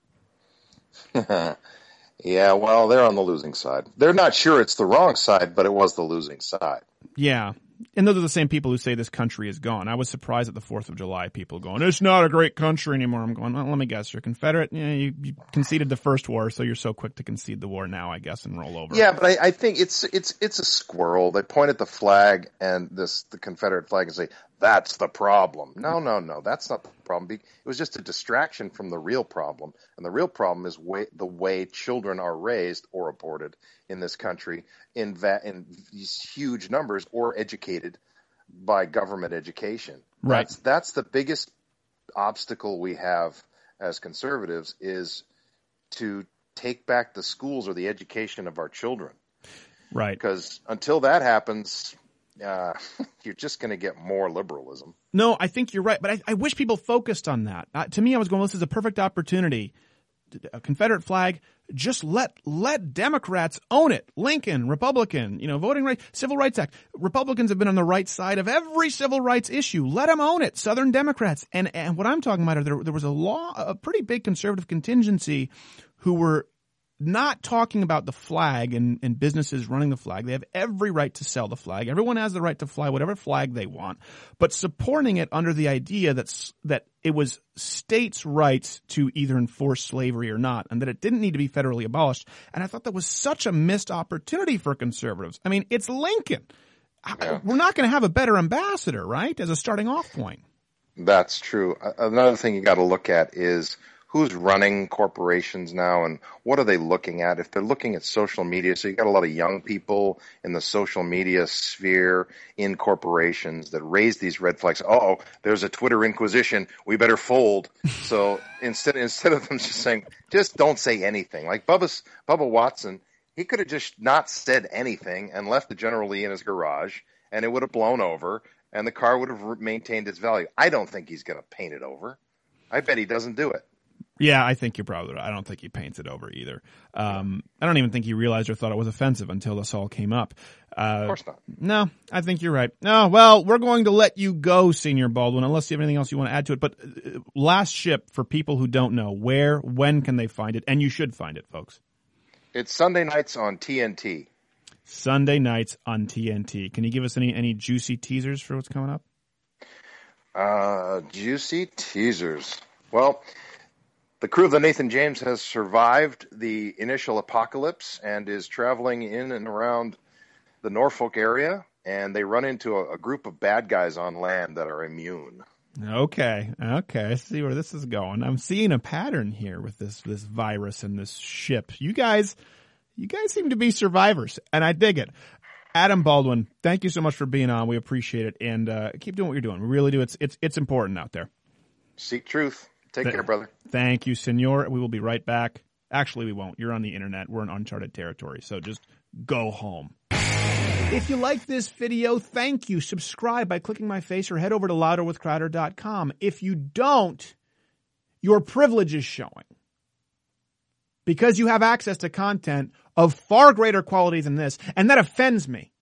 Speaker 5: Yeah, well, they're on the losing side. They're not sure it's the wrong side, but it was the losing side.
Speaker 1: Yeah. And those are the same people who say this country is gone. I was surprised at the 4th of July people going, it's not a great country anymore. I'm going, well, let me guess. You're Confederate. You conceded the first war, so you're so quick to concede the war now, I guess, and roll over.
Speaker 5: Yeah, but I think it's a squirrel. They point at the flag and the Confederate flag and say, that's the problem. No, that's not the problem. It was just a distraction from the real problem. And the real problem is the way children are raised or aborted in this country in these huge numbers or educated by government education.
Speaker 1: Right.
Speaker 5: That's the biggest obstacle we have as conservatives, is to take back the schools or the education of our children.
Speaker 1: Right.
Speaker 5: Because until that happens, you're just going to get more liberalism.
Speaker 1: No, I think you're right, but I wish people focused on that. To me, I was going, this is a perfect opportunity. A Confederate flag, just let Democrats own it. Lincoln, Republican, voting rights, Civil Rights Act. Republicans have been on the right side of every civil rights issue. Let them own it. Southern Democrats. And what I'm talking about, there was a pretty big conservative contingency who were not talking about the flag and businesses running the flag. They have every right to sell the flag. Everyone has the right to fly whatever flag they want, but supporting it under the idea that it was states' rights to either enforce slavery or not, and that it didn't need to be federally abolished. And I thought that was such a missed opportunity for conservatives. I mean, it's Lincoln. Yeah. We're not going to have a better ambassador, right, as a starting off point.
Speaker 5: That's true. Another thing you got to look at is who's running corporations now and what are they looking at. If they're looking at social media, so you got a lot of young people in the social media sphere in corporations that raise these red flags. Oh, there's a Twitter inquisition. We better fold. So instead of them just saying, just don't say anything. Like Bubba Watson, he could have just not said anything and left the General Lee in his garage, and it would have blown over, and the car would have maintained its value. I don't think he's going to paint it over. I bet he doesn't do it.
Speaker 1: Yeah, I think you're probably right. I don't think he paints it over either. I don't even think he realized or thought it was offensive until this all came up.
Speaker 5: Of course not.
Speaker 1: No, I think you're right. No, well, we're going to let you go, Senior Baldwin, unless you have anything else you want to add to it. But last ship, for people who don't know, where, when can they find it? And you should find it, folks.
Speaker 5: It's Sunday nights on TNT.
Speaker 1: Sunday nights on TNT. Can you give us any juicy teasers for what's coming up?
Speaker 5: Juicy teasers. Well, the crew of the Nathan James has survived the initial apocalypse and is traveling in and around the Norfolk area, and they run into a group of bad guys on land that are immune.
Speaker 1: Okay. I see where this is going. I'm seeing a pattern here with this virus and this ship. You guys seem to be survivors, and I dig it. Adam Baldwin, thank you so much for being on. We appreciate it, and keep doing what you're doing. We really do. It's important out there.
Speaker 5: Seek truth. Take care, brother.
Speaker 1: Thank you, Senor. We will be right back. Actually, we won't. You're on the internet. We're in uncharted territory, so just go home. If you like this video, thank you. Subscribe by clicking my face or head over to louderwithcrowder.com. If you don't, your privilege is showing. Because you have access to content of far greater quality than this, and that offends me.